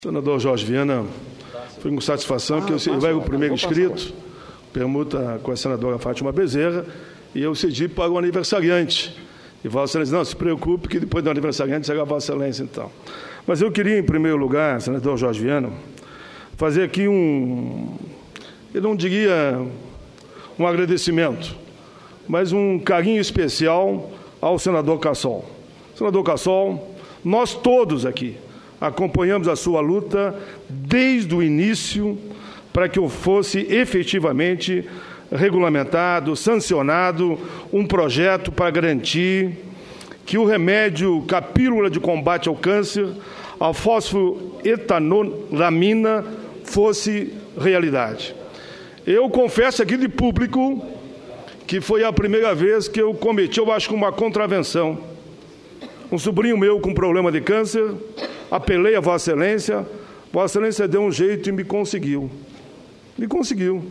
Senador Jorge Viana, foi com satisfação que eu vai o primeiro inscrito, permuta com a senadora Fátima Bezerra, e eu cedi para o aniversariante. E Vossa Excelência, não se preocupe, que depois do aniversariante será Vossa Excelência, então. Mas eu queria, em primeiro lugar, senador Jorge Viana, fazer aqui eu não diria um agradecimento, mas um carinho especial ao senador Cassol. Senador Cassol, nós todos aqui acompanhamos a sua luta desde o início para que eu fosse efetivamente regulamentado, sancionado, um projeto para garantir que o remédio, a pílula de combate ao câncer, a fosfoetanolamina, fosse realidade. Eu confesso aqui de público que foi a primeira vez que eu cometi, eu acho que uma contravenção. Um sobrinho meu com problema de câncer, apelei a Vossa Excelência deu um jeito e me conseguiu. Me conseguiu.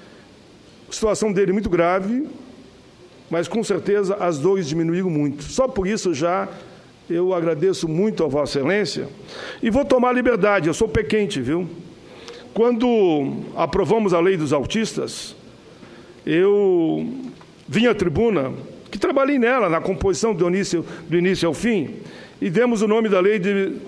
A situação dele muito grave, mas com certeza as dores diminuíram muito. Só por isso já eu agradeço muito a Vossa Excelência e vou tomar a liberdade, eu sou pé quente, viu? Quando aprovamos a lei dos autistas, eu vim à tribuna, que trabalhei nela, na composição do início ao fim, e demos o nome da lei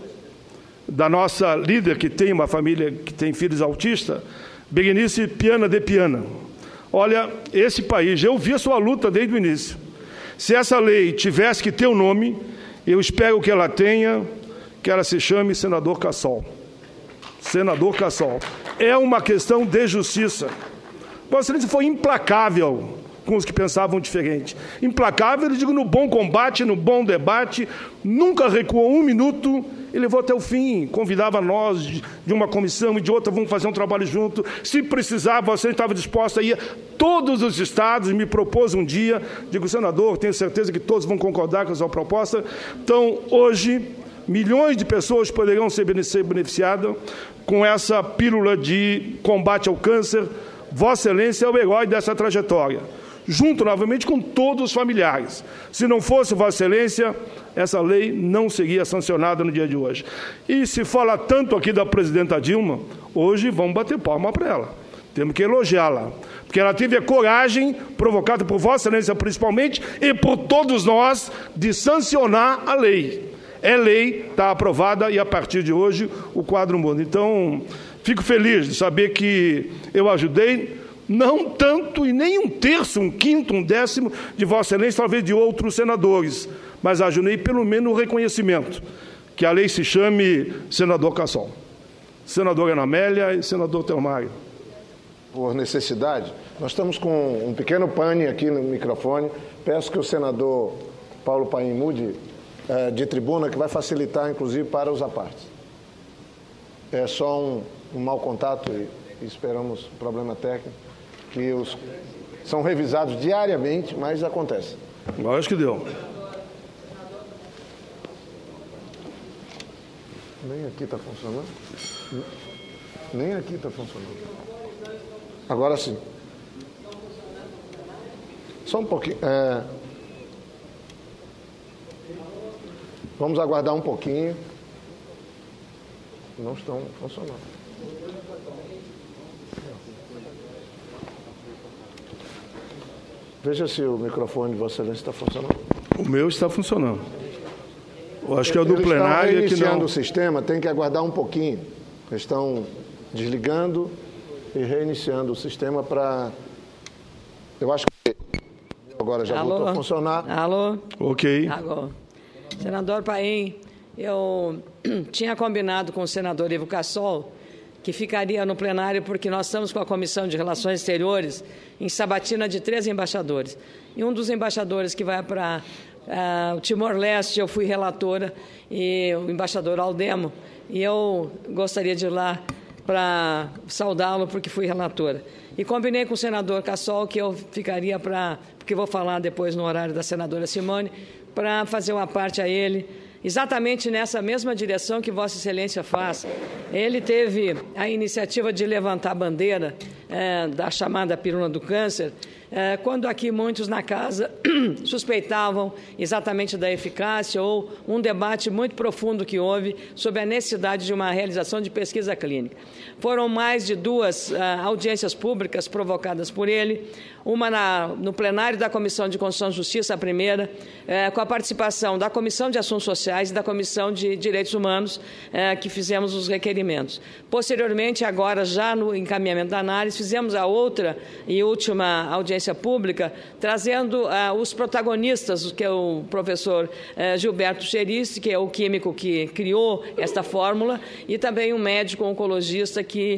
da nossa líder, que tem uma família que tem filhos autistas, Berenice Piana de Piana. Olha, esse país, eu vi a sua luta desde o início. Se essa lei tivesse que ter um nome, eu espero que ela tenha, que ela se chame Senador Cassol. Senador Cassol. É uma questão de justiça. Vossa Excelência foi implacável com os que pensavam diferente. Implacável, eu digo, no bom combate, no bom debate, nunca recuou um minuto e levou até o fim. Convidava nós de uma comissão e de outra, vamos fazer um trabalho junto. Se precisava, você estava disposto a ir a todos os estados, me propôs um dia, digo, senador, tenho certeza que todos vão concordar com a sua proposta. Então, hoje, milhões de pessoas poderão ser beneficiadas com essa pílula de combate ao câncer. Vossa Excelência é o herói dessa trajetória, junto novamente com todos os familiares. Se não fosse Vossa Excelência, essa lei não seria sancionada no dia de hoje. E se fala tanto aqui da presidenta Dilma, hoje vamos bater palma para ela. Temos que elogiá-la, porque ela teve a coragem, provocada por Vossa Excelência principalmente, e por todos nós, de sancionar a lei. É lei, está aprovada, e a partir de hoje o quadro muda. Então, fico feliz de saber que eu ajudei, não tanto e nem um terço, um quinto, um décimo de Vossa Excelência, talvez de outros senadores, mas ajudei pelo menos o reconhecimento, que a lei se chame Senador Cassol. Senadora Ana Amélia e senador Telmário. Por necessidade, nós estamos com um pequeno pane aqui no microfone. Peço que o senador Paulo Paim mude de tribuna, que vai facilitar, inclusive, para os apartes. É só um mau contato e esperamos problema técnico, que são revisados diariamente, mas acontece. Lógico que deu. Nem aqui está funcionando. Nem aqui está funcionando. Agora sim. Só um pouquinho. Vamos aguardar um pouquinho. Não estão funcionando. Veja se o microfone de Vossa Excelência está funcionando. O meu está funcionando. Eu acho que é o do plenário que não. Reiniciando o sistema, tem que aguardar um pouquinho. Eles estão desligando e reiniciando o sistema para... Eu acho que agora já voltou a funcionar. Alô? Ok. Agora. Senador Paim, eu tinha combinado com o senador Ivo Cassol que ficaria no plenário porque nós estamos com a Comissão de Relações Exteriores em sabatina de 3 embaixadores. E um dos embaixadores que vai para o Timor-Leste, eu fui relatora, e o embaixador Aldemo, e eu gostaria de ir lá para saudá-lo porque fui relatora. E combinei com o senador Cassol que eu ficaria porque vou falar depois no horário da senadora Simone, para fazer uma parte a ele, exatamente nessa mesma direção que Vossa Excelência faz. Ele teve a iniciativa de levantar a bandeira da chamada pílula do câncer, quando aqui muitos na casa suspeitavam exatamente da eficácia ou um debate muito profundo que houve sobre a necessidade de uma realização de pesquisa clínica. Foram mais de 2 audiências públicas provocadas por ele, uma no plenário da Comissão de Constituição e Justiça, a primeira, com a participação da Comissão de Assuntos Sociais e da Comissão de Direitos Humanos, que fizemos os requerimentos. Posteriormente, agora, já no encaminhamento da análise, fizemos a outra e última audiência pública, trazendo os protagonistas, que é o professor Gilberto Cherici, que é o químico que criou esta fórmula, e também um médico oncologista que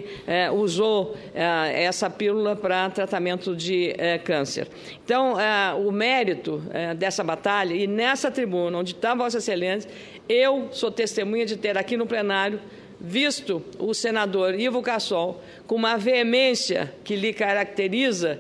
usou essa pílula para tratamento de câncer. Então, o mérito dessa batalha, e nessa tribuna, onde está Vossa Excelência, eu sou testemunha de ter aqui no plenário visto o senador Ivo Cassol com uma veemência que lhe caracteriza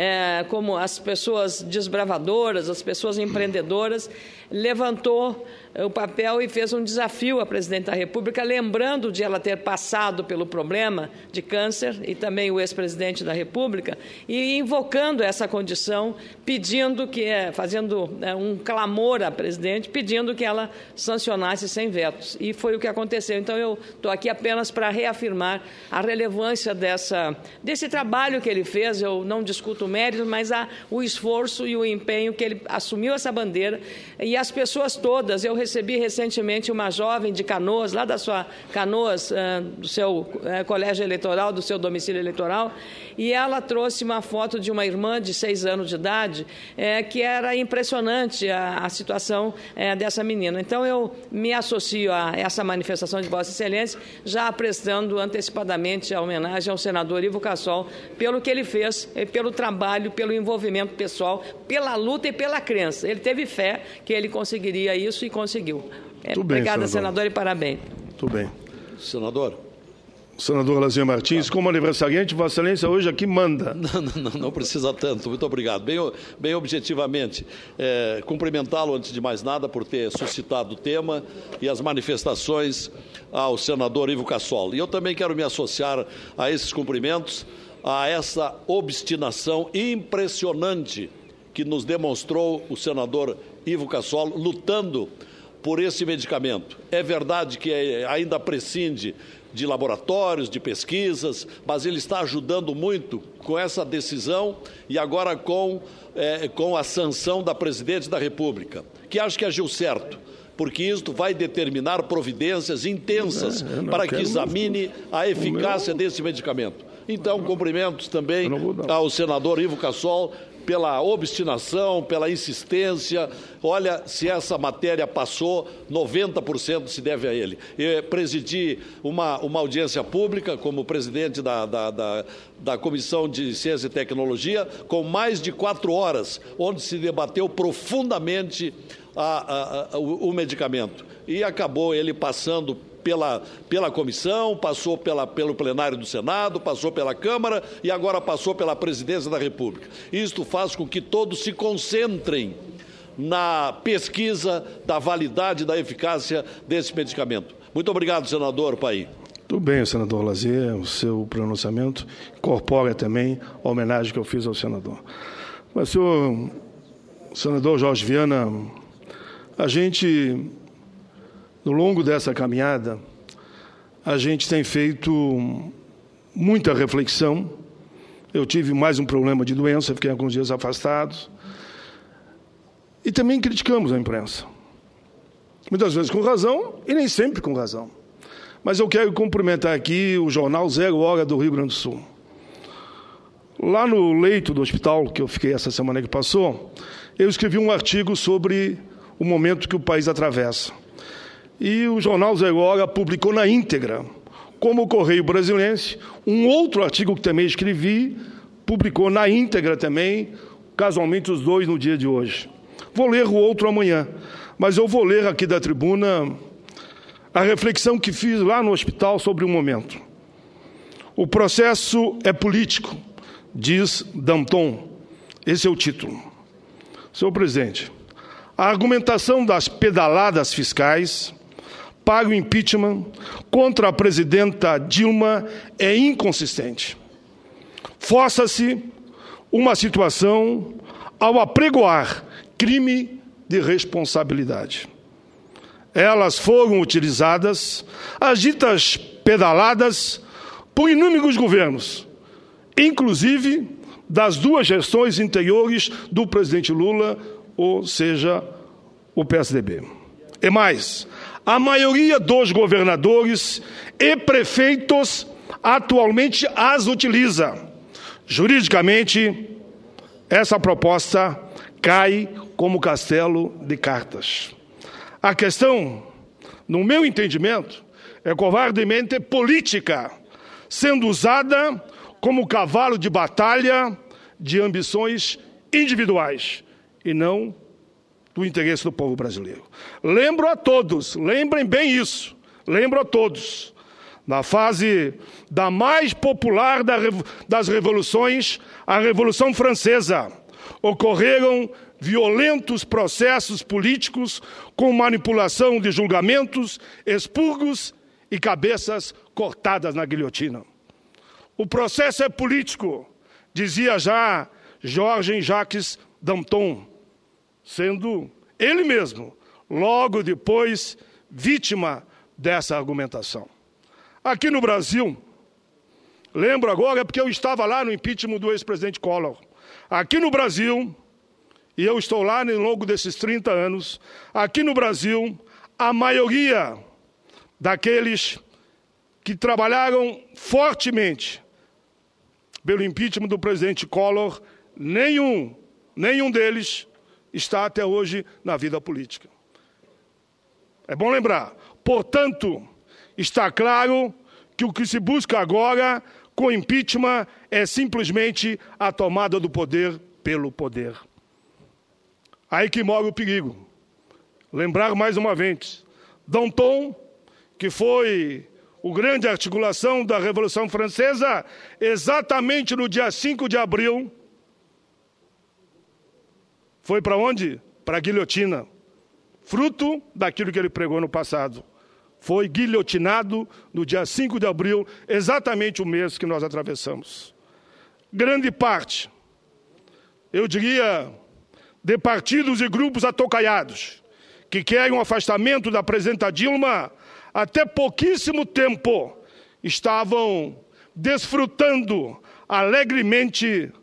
como as pessoas desbravadoras, as pessoas empreendedoras, levantou o papel e fez um desafio à presidente da República, lembrando de ela ter passado pelo problema de câncer, e também o ex-presidente da República, e invocando essa condição, pedindo fazendo um clamor à presidente, pedindo que ela sancionasse sem vetos. E foi o que aconteceu. Então, eu estou aqui apenas para reafirmar a relevância desse trabalho que ele fez. Eu não discuto o mérito, mas o esforço e o empenho que ele assumiu essa bandeira. E as pessoas todas, eu recebi recentemente uma jovem de Canoas, lá da sua Canoas, do seu colégio eleitoral, do seu domicílio eleitoral, e ela trouxe uma foto de uma irmã de 6 anos de idade, que era impressionante a situação dessa menina. Então, eu me associo a essa manifestação de Vossa Excelência, já prestando antecipadamente a homenagem ao senador Ivo Cassol pelo que ele fez, pelo trabalho, pelo envolvimento pessoal, pela luta e pela crença. Ele teve fé que ele conseguiria isso e conseguiu. Obrigada, senador, e parabéns. Tudo bem. Senador Lazier Martins, como aniversariante, Vossa Excelência hoje aqui manda. Não precisa tanto, muito obrigado. Bem objetivamente, cumprimentá-lo antes de mais nada por ter suscitado o tema e as manifestações ao senador Ivo Cassol. E eu também quero me associar a esses cumprimentos, a essa obstinação impressionante que nos demonstrou o senador Ivo Cassol lutando por esse medicamento. É verdade que ainda prescinde de laboratórios, de pesquisas, mas ele está ajudando muito com essa decisão e agora com a sanção da presidente da República, que acho que agiu certo, porque isto vai determinar providências intensas para que examine a eficácia desse medicamento. Então, cumprimentos também ao senador Ivo Cassol pela obstinação, pela insistência. Olha, se essa matéria passou, 90% se deve a ele. Eu presidi uma audiência pública como presidente da Comissão de Ciência e Tecnologia, com mais de 4 horas, onde se debateu profundamente o medicamento. E acabou ele passando pela comissão, passou pelo plenário do Senado, passou pela Câmara e agora passou pela presidência da República. Isto faz com que todos se concentrem na pesquisa da validade, da eficácia desse medicamento. Muito obrigado, senador Paim. Tudo bem, senador Lazier, o seu pronunciamento incorpora também a homenagem que eu fiz ao senador. Mas, senador Jorge Viana, a gente, no longo dessa caminhada, a gente tem feito muita reflexão. Eu tive mais um problema de doença, fiquei alguns dias afastado. E também criticamos a imprensa. Muitas vezes com razão e nem sempre com razão. Mas eu quero cumprimentar aqui o jornal 0 Hora do Rio Grande do Sul. Lá no leito do hospital, que eu fiquei essa semana que passou, eu escrevi um artigo sobre o momento que o país atravessa. E o jornal 0 Hora publicou na íntegra, como o Correio Brasiliense, um outro artigo que também escrevi, publicou na íntegra também, casualmente os dois no dia de hoje. Vou ler o outro amanhã, mas eu vou ler aqui da tribuna a reflexão que fiz lá no hospital sobre o momento. O processo é político, diz Danton. Esse é o título. Senhor presidente, a argumentação das pedaladas fiscais para o impeachment contra a presidenta Dilma é inconsistente. Força-se uma situação ao apregoar crime de responsabilidade. Elas foram utilizadas, as ditas pedaladas, por inúmeros governos, inclusive das duas gestões anteriores do presidente Lula, ou seja, o PSDB. E mais, a maioria dos governadores e prefeitos atualmente as utiliza. Juridicamente, essa proposta cai como castelo de cartas. A questão, no meu entendimento, é covardemente política, sendo usada como cavalo de batalha de ambições individuais e não do interesse do povo brasileiro. Lembro a todos, lembrem bem isso, lembro a todos, na fase da mais popular das revoluções, a Revolução Francesa, ocorreram violentos processos políticos com manipulação de julgamentos, expurgos e cabeças cortadas na guilhotina. O processo é político, dizia já Georges Danton, sendo ele mesmo, logo depois, vítima dessa argumentação. Aqui no Brasil, lembro agora porque eu estava lá no impeachment do ex-presidente Collor. Aqui no Brasil, e eu estou lá ao longo desses 30 anos, aqui no Brasil, a maioria daqueles que trabalharam fortemente pelo impeachment do presidente Collor, nenhum deles está até hoje na vida política. É bom lembrar. Portanto, está claro que o que se busca agora com o impeachment é simplesmente a tomada do poder pelo poder. Aí que mora o perigo. Lembrar mais uma vez, Danton, que foi o grande articulação da Revolução Francesa, exatamente no dia 5 de abril, foi para onde? Para a guilhotina. Fruto daquilo que ele pregou no passado. Foi guilhotinado no dia 5 de abril, exatamente o mês que nós atravessamos. Grande parte, eu diria, de partidos e grupos atocaiados, que querem o afastamento da presidenta Dilma, até pouquíssimo tempo, estavam desfrutando alegremente,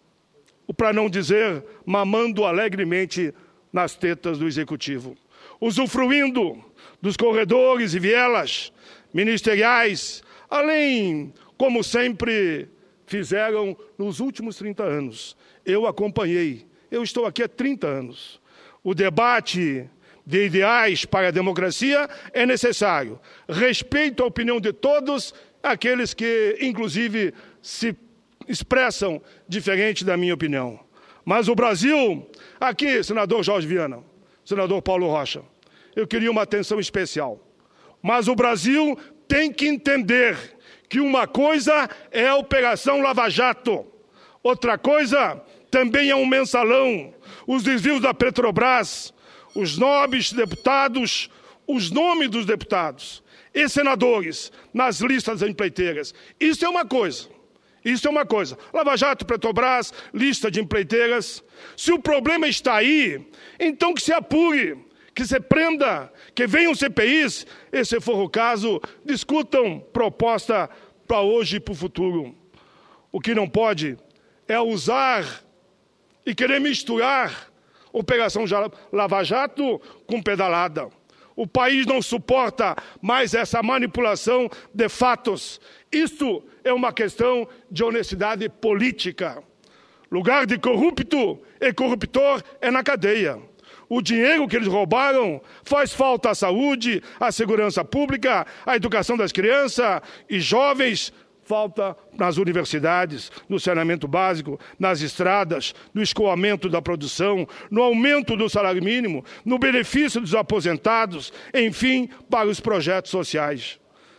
para não dizer mamando alegremente nas tetas do Executivo, usufruindo dos corredores e vielas ministeriais, além, como sempre fizeram nos últimos 30 anos. Eu acompanhei, eu estou aqui há 30 anos. O debate de ideais para a democracia é necessário. Respeito a opinião de todos, aqueles que, inclusive, se expressam diferente da minha opinião. Mas o Brasil, aqui, senador Jorge Viana, senador Paulo Rocha, eu queria uma atenção especial. Mas o Brasil tem que entender que uma coisa é a Operação Lava Jato, outra coisa também é um mensalão, os desvios da Petrobras, os nobres deputados, os nomes dos deputados e senadores nas listas empreiteiras. Isso é uma coisa. Isso é uma coisa. Lava Jato, Petrobras, lista de empreiteiras. Se o problema está aí, então que se apure, que se prenda, que venham CPIs, e se for o caso, discutam proposta para hoje e para o futuro. O que não pode é usar e querer misturar Operação Lava Jato com pedalada. O país não suporta mais essa manipulação de fatos. Isto é uma questão de honestidade política. Lugar de corrupto e corruptor é na cadeia. O dinheiro que eles roubaram faz falta à saúde, à segurança pública, à educação das crianças e jovens, falta nas universidades, no saneamento básico, nas estradas, no escoamento da produção, no aumento do salário mínimo, no benefício dos aposentados, enfim, para os projetos sociais.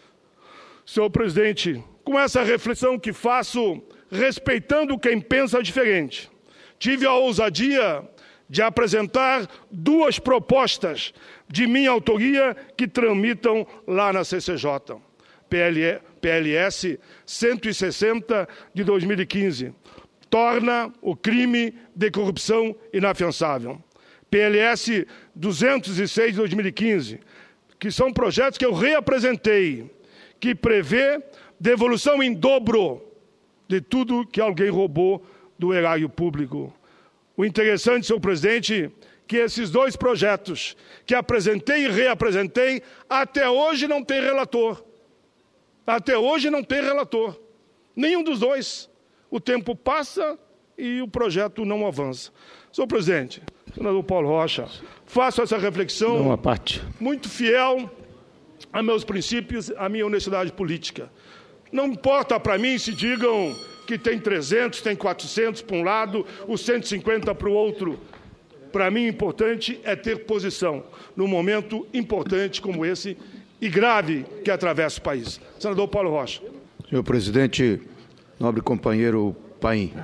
Senhor presidente, com essa reflexão que faço, respeitando quem pensa diferente, tive a ousadia de apresentar duas propostas de minha autoria que tramitam lá na CCJ. PLS 160 de 2015, torna o crime de corrupção inafiançável. PLS 206 de 2015, que são projetos que eu reapresentei, que prevê devolução em dobro de tudo que alguém roubou do erário público. O interessante, senhor presidente, que esses dois projetos que apresentei e reapresentei, até hoje não tem relator. Até hoje não tem relator. Nenhum dos dois. O tempo passa e o projeto não avança. Senhor presidente, senador Paulo Rocha, faço essa reflexão muito fiel a meus princípios, a minha honestidade política. Não importa para mim se digam que tem 300, tem 400 para um lado, os 150 para o outro. Para mim, importante é ter posição num momento importante como esse e grave que atravessa o país. Senador Paulo Rocha. Senhor presidente, nobre companheiro Paim,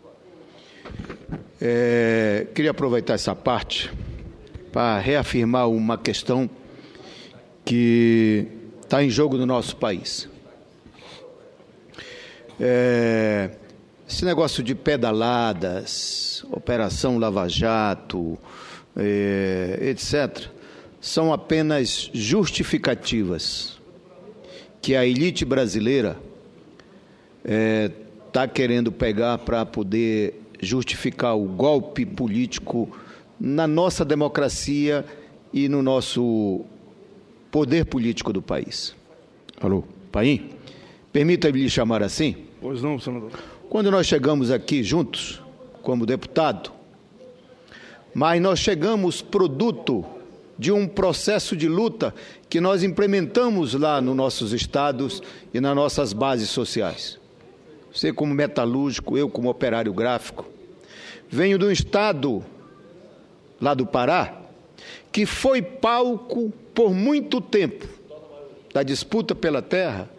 queria aproveitar essa parte para reafirmar uma questão que está em jogo no nosso país. Esse negócio de pedaladas, Operação Lava Jato, etc., são apenas justificativas que a elite brasileira está querendo pegar para poder justificar o golpe político na nossa democracia e no nosso poder político do país. Alô, Paim? Permita-me lhe chamar assim? Pois não, senador. Quando nós chegamos aqui juntos, como deputado, mas nós chegamos produto de um processo de luta que nós implementamos lá nos nossos estados e nas nossas bases sociais. Você como metalúrgico, eu como operário gráfico, venho de um estado, lá do Pará, que foi palco por muito tempo da disputa pela terra,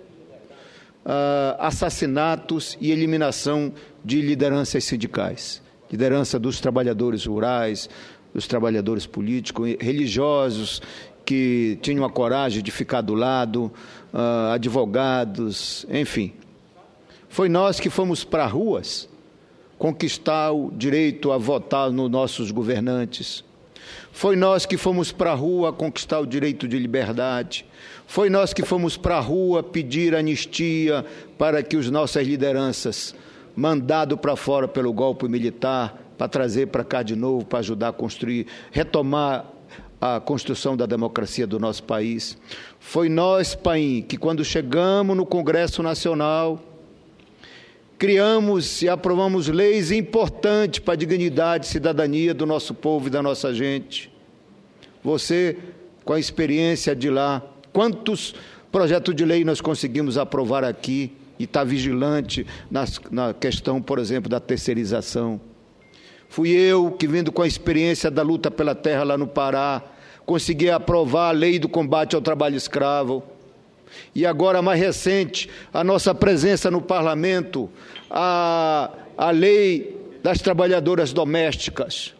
assassinatos e eliminação de lideranças sindicais, liderança dos trabalhadores rurais, dos trabalhadores políticos, religiosos que tinham a coragem de ficar do lado, advogados, enfim. Foi nós que fomos para as ruas conquistar o direito a votar nos nossos governantes. Foi nós que fomos para a rua conquistar o direito de liberdade. Foi nós que fomos para a rua pedir anistia para que as nossas lideranças, mandado para fora pelo golpe militar, para trazer para cá de novo, para ajudar a construir, retomar a construção da democracia do nosso país. Foi nós, Paim, que quando chegamos no Congresso Nacional, criamos e aprovamos leis importantes para a dignidade e cidadania do nosso povo e da nossa gente. Você, com a experiência de lá, quantos projetos de lei nós conseguimos aprovar aqui e está vigilante na questão, por exemplo, da terceirização. Fui eu que, vindo com a experiência da luta pela terra lá no Pará, consegui aprovar a lei do combate ao trabalho escravo. E agora, mais recente, a nossa presença no parlamento, a lei das trabalhadoras domésticas.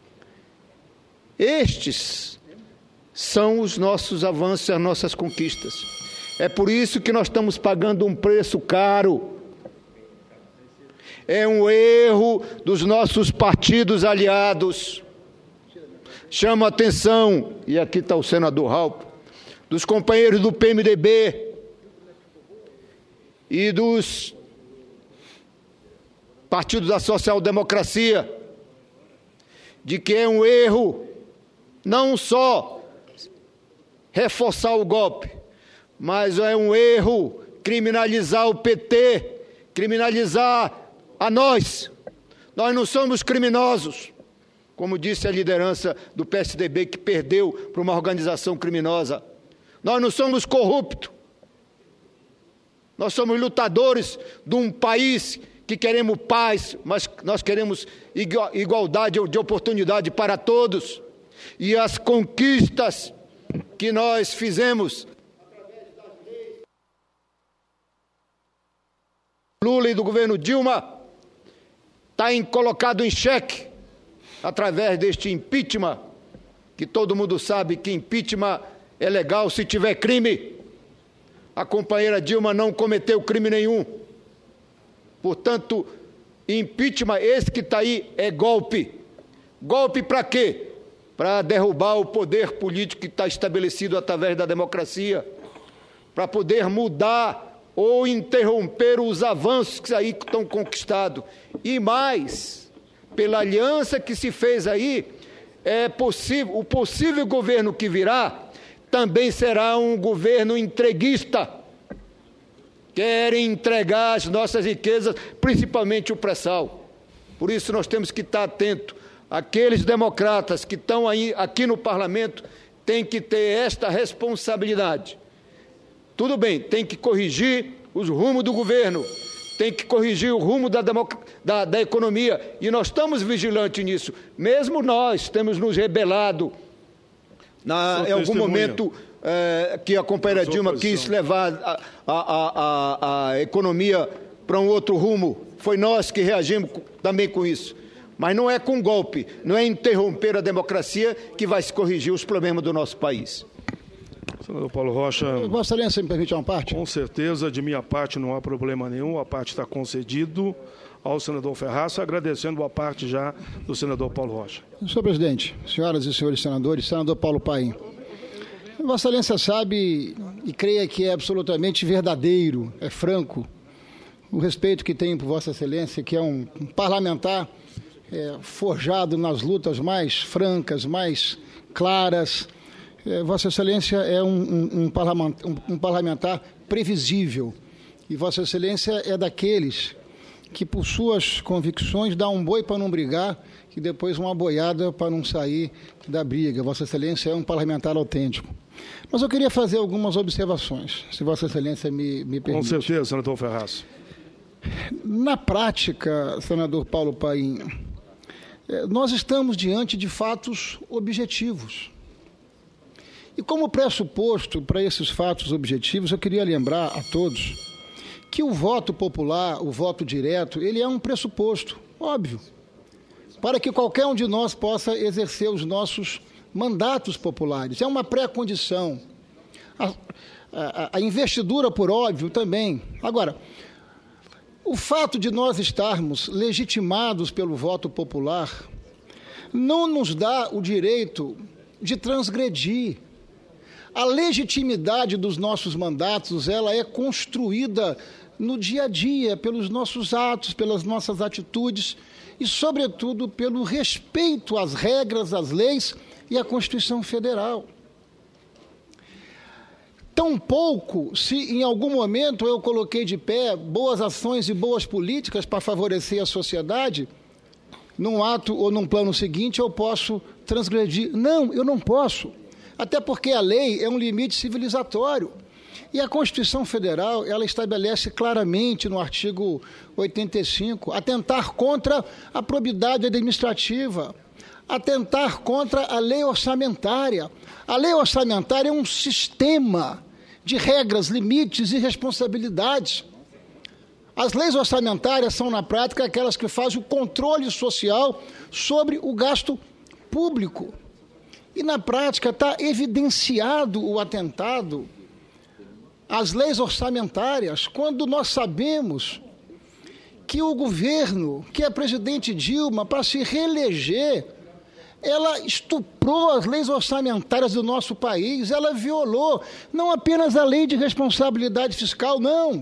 Estes são os nossos avanços, as nossas conquistas. É por isso que nós estamos pagando um preço caro. É um erro dos nossos partidos aliados. Chamo a atenção, e aqui está o senador Raupo, dos companheiros do PMDB e dos partidos da social-democracia, de que é um erro não só reforçar o golpe, mas é um erro criminalizar o PT, criminalizar a nós. Nós não somos criminosos, como disse a liderança do PSDB, que perdeu para uma organização criminosa. Nós não somos corruptos. Nós somos lutadores de um país que queremos paz, mas nós queremos igualdade de oportunidade para todos. E as conquistas que nós fizemos Lula e do governo Dilma está colocado em xeque através deste impeachment, que todo mundo sabe que impeachment é legal se tiver crime. A companheira Dilma não cometeu crime nenhum. Portanto, impeachment esse que está aí é golpe. Golpe para quê? Para derrubar o poder político que está estabelecido através da democracia, para poder mudar ou interromper os avanços que aí estão conquistados. E mais, pela aliança que se fez aí, o possível governo que virá também será um governo entreguista. Querem entregar as nossas riquezas, principalmente o pré-sal. Por isso nós temos que estar atentos. Aqueles democratas que estão aí, aqui no parlamento têm que ter esta responsabilidade. Tudo bem, tem que corrigir os rumos do governo, tem que corrigir o rumo da economia, e nós estamos vigilantes nisso. Mesmo nós temos nos rebelado em algum momento que a companheira Dilma quis levar a economia para um outro rumo. Foi nós que reagimos também com isso. Mas não é com golpe, não é interromper a democracia que vai se corrigir os problemas do nosso país. Senador Paulo Rocha... Vossa Excelência, me permite uma parte? Com certeza, de minha parte não há problema nenhum, a parte está concedido ao senador Ferraz, agradecendo a parte já do senador Paulo Rocha. Senhor presidente, senhoras e senhores senadores, senador Paulo Paim, Vossa Excelência sabe e creia que é absolutamente verdadeiro, é franco, o respeito que tenho por Vossa Excelência, que é um parlamentar forjado nas lutas mais francas, mais claras. Vossa Excelência é um parlamentar previsível, e Vossa Excelência é daqueles que, por suas convicções, dá um boi para não brigar e depois uma boiada para não sair da briga. Vossa Excelência é um parlamentar autêntico. Mas eu queria fazer algumas observações, se Vossa Excelência me permite. Com certeza, senador Ferraz. Na prática, senador Paulo Paim, nós estamos diante de fatos objetivos. E como pressuposto para esses fatos objetivos, eu queria lembrar a todos que o voto popular, o voto direto, ele é um pressuposto, óbvio, para que qualquer um de nós possa exercer os nossos mandatos populares. É uma pré-condição. A investidura, por óbvio, também. Agora, o fato de nós estarmos legitimados pelo voto popular não nos dá o direito de transgredir. A legitimidade dos nossos mandatos, ela é construída no dia a dia, pelos nossos atos, pelas nossas atitudes e, sobretudo, pelo respeito às regras, às leis e à Constituição Federal. Tampouco, se em algum momento eu coloquei de pé boas ações e boas políticas para favorecer a sociedade, num ato ou num plano seguinte eu posso transgredir. Não, eu não posso. Até porque a lei é um limite civilizatório. E a Constituição Federal, ela estabelece claramente no artigo 85, atentar contra a probidade administrativa, atentar contra a lei orçamentária. A lei orçamentária é um sistema de regras, limites e responsabilidades. As leis orçamentárias são, na prática, aquelas que fazem o controle social sobre o gasto público. E, na prática, está evidenciado o atentado às leis orçamentárias, quando nós sabemos que o governo, que a presidente Dilma, para se reeleger, ela estuprou as leis orçamentárias do nosso país, ela violou não apenas a lei de responsabilidade fiscal, não.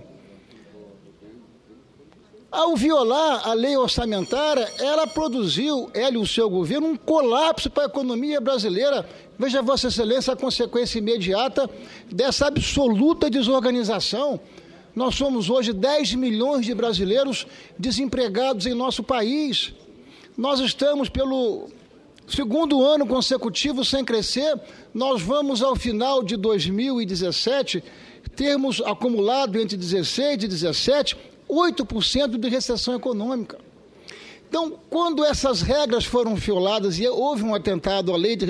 Ao violar a lei orçamentária, ela produziu, ela e o seu governo, um colapso para a economia brasileira. Veja, Vossa Excelência, a consequência imediata dessa absoluta desorganização. Nós somos hoje 10 milhões de brasileiros desempregados em nosso país. Nós estamos pelo segundo ano consecutivo sem crescer. Nós vamos, ao final de 2017, termos acumulado entre 16 e 17, 8% de recessão econômica. Então, quando essas regras foram violadas e houve um atentado à lei de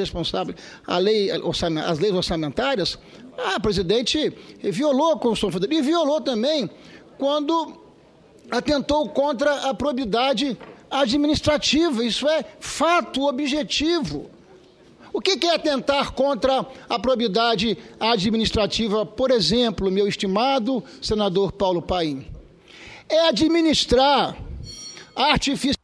às leis orçamentárias, a presidente violou a Constituição Federal e violou também quando atentou contra a probidade administrativa. Isso é fato objetivo. O que é atentar contra a probidade administrativa, por exemplo, meu estimado senador Paulo Paim? É administrar artificialmente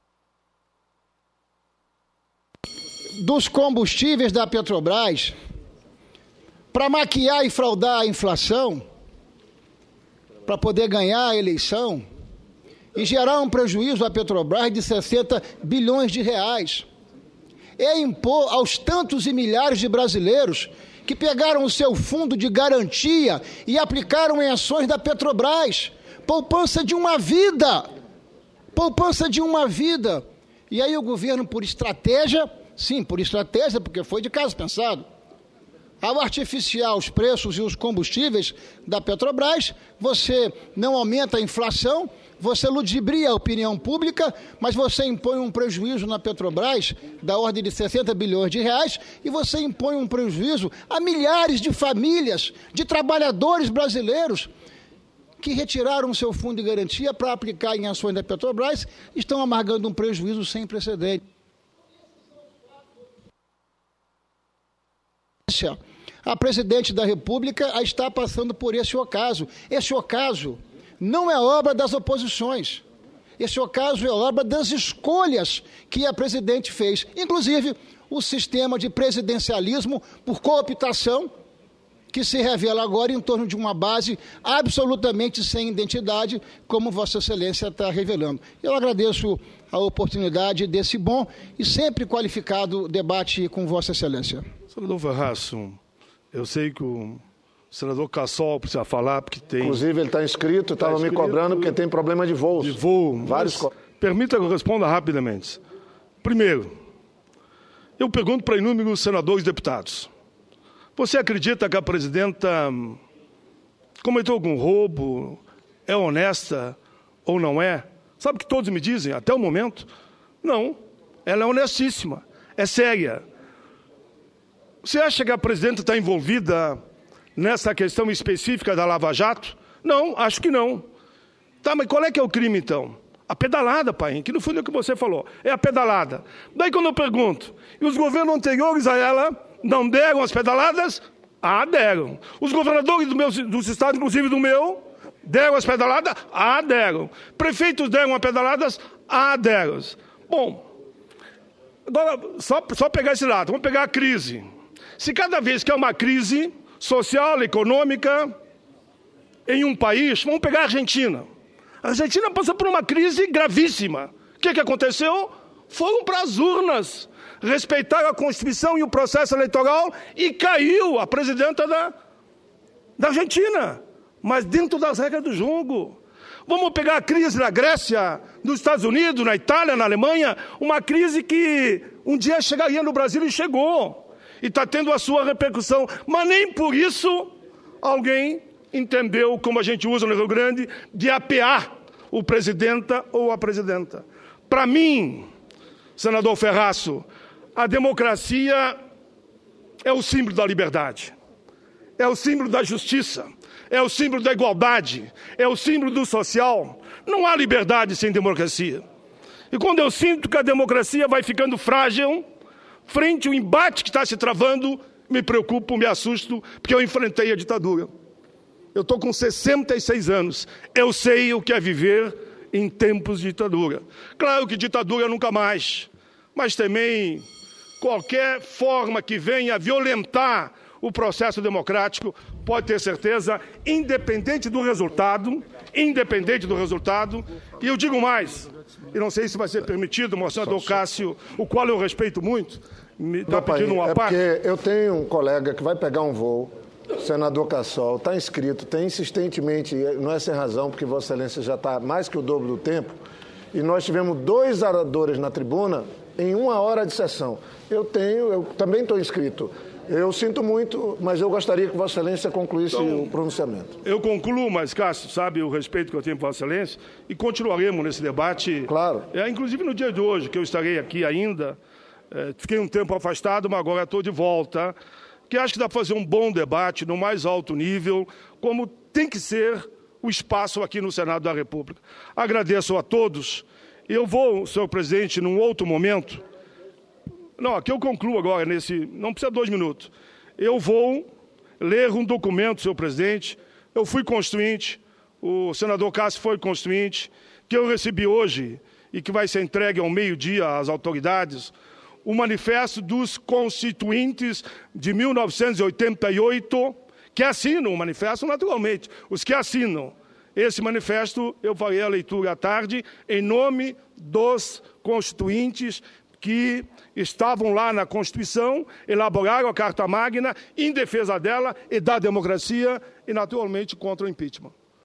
dos combustíveis da Petrobras para maquiar e fraudar a inflação, para poder ganhar a eleição e gerar um prejuízo à Petrobras de 60 bilhões de reais. É impor aos tantos e milhares de brasileiros que pegaram o seu fundo de garantia e aplicaram em ações da Petrobras. Poupança de uma vida. Poupança de uma vida. E aí o governo, por estratégia, sim, por estratégia, porque foi de caso pensado, ao artificiar os preços e os combustíveis da Petrobras, você não aumenta a inflação, você ludibria a opinião pública, mas você impõe um prejuízo na Petrobras da ordem de 60 bilhões de reais e você impõe um prejuízo a milhares de famílias, de trabalhadores brasileiros que retiraram o seu fundo de garantia para aplicar em ações da Petrobras, estão amargando um prejuízo sem precedentes. A presidente da República está passando por esse ocaso. Esse ocaso não é obra das oposições. Esse ocaso é obra das escolhas que a presidente fez. Inclusive, o sistema de presidencialismo por cooptação, que se revela agora em torno de uma base absolutamente sem identidade, como Vossa Excelência está revelando. Eu agradeço a oportunidade desse bom e sempre qualificado debate com Vossa Excelência. Senador Ferraço, eu sei que o senador Cassol precisa falar, porque tem... Inclusive, ele está inscrito, estava me cobrando, porque tem problema de voos. De voo. Vários... Permita que eu responda rapidamente. Primeiro, eu pergunto para inúmeros senadores e deputados. Você acredita que a presidenta cometeu algum roubo, é honesta ou não é? Sabe o que todos me dizem, até o momento? Não, ela é honestíssima, é séria. Você acha que a presidenta está envolvida nessa questão específica da Lava Jato? Não, acho que não. Tá, mas qual é que é o crime, então? A pedalada, pai, que no fundo é o que você falou, é a pedalada. Daí quando eu pergunto, e os governos anteriores a ela não deram as pedaladas? Ah, deram. Os governadores dos estados, inclusive do meu, deram as pedaladas? Ah, deram. Prefeitos deram as pedaladas? Ah, deram. Bom, agora, só pegar esse lado, vamos pegar a crise. Se cada vez que é uma crise social, econômica, em um país, vamos pegar a Argentina. A Argentina passa por uma crise gravíssima. O que aconteceu? Foram para as urnas, respeitaram a Constituição e o processo eleitoral e caiu a presidenta da Argentina, mas dentro das regras do jogo. Vamos pegar a crise na Grécia, nos Estados Unidos, na Itália, na Alemanha, uma crise que um dia chegaria no Brasil e chegou. E está tendo a sua repercussão, mas nem por isso alguém entendeu, como a gente usa no Rio Grande, de apear o presidenta ou a presidenta. Para mim, senador Ferraço, a democracia é o símbolo da liberdade, é o símbolo da justiça, é o símbolo da igualdade, é o símbolo do social. Não há liberdade sem democracia. E quando eu sinto que a democracia vai ficando frágil, frente ao embate que está se travando, me preocupo, me assusto, porque eu enfrentei a ditadura. Eu estou com 66 anos. Eu sei o que é viver em tempos de ditadura. Claro que ditadura nunca mais, mas também qualquer forma que venha violentar o processo democrático, pode ter certeza, independente do resultado, e eu digo mais, e não sei se vai ser permitido, o senador Cássio, o qual eu respeito muito, me está pedindo uma parte. Porque eu tenho um colega que vai pegar um voo, senador Cassol, está inscrito, tem insistentemente, não é sem razão, porque Vossa Excelência já está mais que o dobro do tempo, e nós tivemos 2 oradores na tribuna em 1 hora de sessão. Eu também estou inscrito. Eu sinto muito, mas eu gostaria que Vossa Excelência concluísse o pronunciamento. Eu concluo, mas, Cássio, sabe o respeito que eu tenho por Vossa Excelência, e continuaremos nesse debate. Claro. Inclusive no dia de hoje, que eu estarei aqui ainda, fiquei um tempo afastado, mas agora estou de volta, que acho que dá para fazer um bom debate no mais alto nível, como tem que ser o espaço aqui no Senado da República. Agradeço a todos. Eu vou, senhor presidente, num outro momento, Não, aqui eu concluo agora, não precisa 2 minutos. Eu vou ler um documento, senhor presidente. Eu fui constituinte, o senador Cássio foi constituinte, que eu recebi hoje e que vai ser entregue ao meio-dia às autoridades, o manifesto dos constituintes de 1988, que assinam o manifesto naturalmente, os que assinam. Esse manifesto eu farei a leitura à tarde em nome dos constituintes que estavam lá na Constituição, elaboraram a Carta Magna em defesa dela e da democracia e, naturalmente, contra o impeachment.